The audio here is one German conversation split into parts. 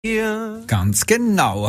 Ganz genau.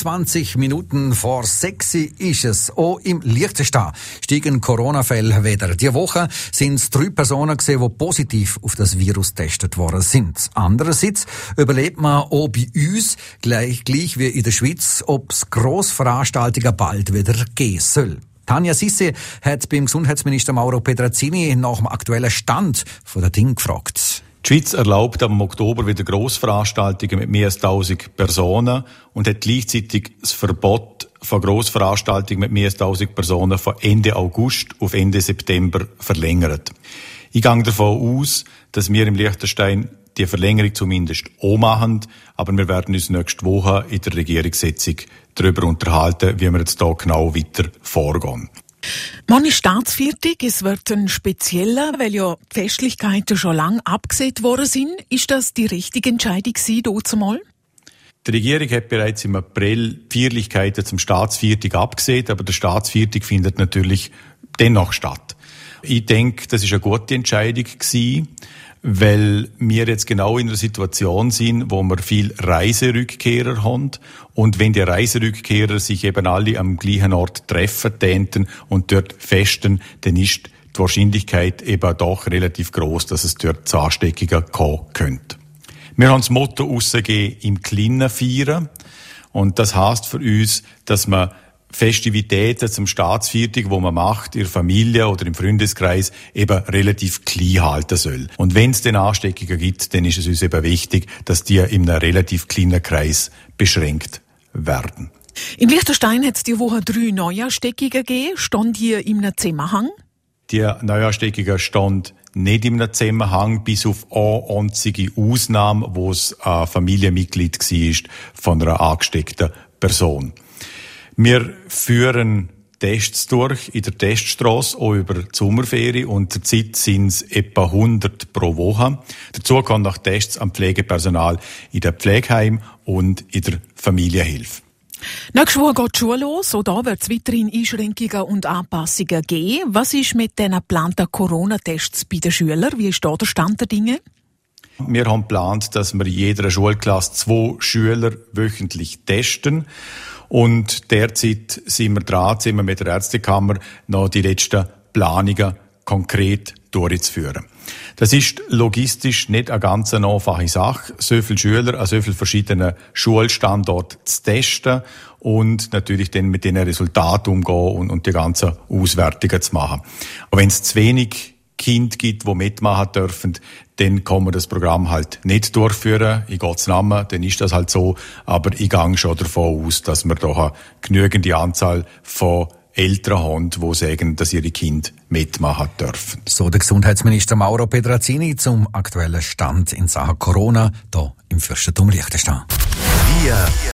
21 Minuten vor 6 ist es. Auch im Liechtenstein steigen Corona-Fälle wieder. Diese Woche sind es 3 Personen gesehen, die positiv auf das Virus getestet worden sind. Andererseits überlebt man auch bei uns, gleich wie in der Schweiz, ob es Grossveranstaltungen bald wieder gehen soll. Tanja Sisse hat beim Gesundheitsminister Mauro Pedrazzini nach dem aktuellen Stand der Dinge gefragt. Die Schweiz erlaubt am Oktober wieder Grossveranstaltungen mit mehr als 1000 Personen und hat gleichzeitig das Verbot von Grossveranstaltungen mit mehr als 1000 Personen von Ende August auf Ende September verlängert. Ich gehe davon aus, dass wir im Liechtenstein die Verlängerung zumindest auch machen, aber wir werden uns nächste Woche in der Regierungssitzung darüber unterhalten, wie wir jetzt da genau weiter vorgehen. Morgen ist Staatsviertag, es wird ein spezieller, weil ja die Festlichkeiten schon lange abgesehen worden sind. Ist das die richtige Entscheidung gewesen, dazumal? Die Regierung hat bereits im April die Feierlichkeiten zum Staatsviertag abgesehen, aber der Staatsviertag findet natürlich dennoch statt. Ich denke, das ist eine gute Entscheidung gewesen, weil wir jetzt genau in einer Situation sind, wo wir viel Reiserückkehrer haben. Und wenn die Reiserückkehrer sich eben alle am gleichen Ort treffen täten und dort festen, dann ist die Wahrscheinlichkeit eben doch relativ groß, dass es dort zu Ansteckungen kommen könnte. Wir haben das Motto rausgegeben, im Kleinen feiern. Und das heisst für uns, dass man Festivitäten zum Staatsviertag, wo man macht, in der Familie oder im Freundeskreis, eben relativ klein halten soll. Und wenn es dann Ansteckungen gibt, dann ist es uns eben wichtig, dass die in einem relativ kleinen Kreis beschränkt werden. Im Liechtenstein hat es diese Woche 3 Neuansteckungen gegeben. Stand hier in einem Zusammenhang? Die Neuansteckungen stand nicht in einem Zusammenhang, bis auf eine einzige Ausnahme, wo es ein Familienmitglied war von einer angesteckten Person. Wir führen Tests durch in der Teststrasse, auch über die Sommerferien, und zurzeit sind es etwa 100 pro Woche. Dazu kommen noch Tests am Pflegepersonal in den Pflegeheimen und in der Familienhilfe. Nächste Woche geht die Schule los, und da wird es weiterhin Einschränkungen und Anpassungen geben. Was ist mit den geplanten Corona-Tests bei den Schülern? Wie ist da der Stand der Dinge? Wir haben geplant, dass wir in jeder Schulklasse 2 Schüler wöchentlich testen. Und derzeit sind wir dran, mit der Ärztekammer noch die letzten Planungen konkret durchzuführen. Das ist logistisch nicht eine ganz einfache Sache, so viele Schüler an so vielen verschiedenen Schulstandorten zu testen und natürlich dann mit diesen Resultaten umgehen und die ganzen Auswertungen zu machen. Aber wenn es zu wenig Kinder gibt, die mitmachen dürfen, dann kann man das Programm halt nicht durchführen. In Gottes Namen, dann ist das halt so. Aber ich gehe schon davon aus, dass wir doch eine genügende Anzahl von Eltern haben, die sagen, dass ihre Kinder mitmachen dürfen. So der Gesundheitsminister Mauro Pedrazzini zum aktuellen Stand in Sachen Corona hier im Fürstentum Liechtenstein.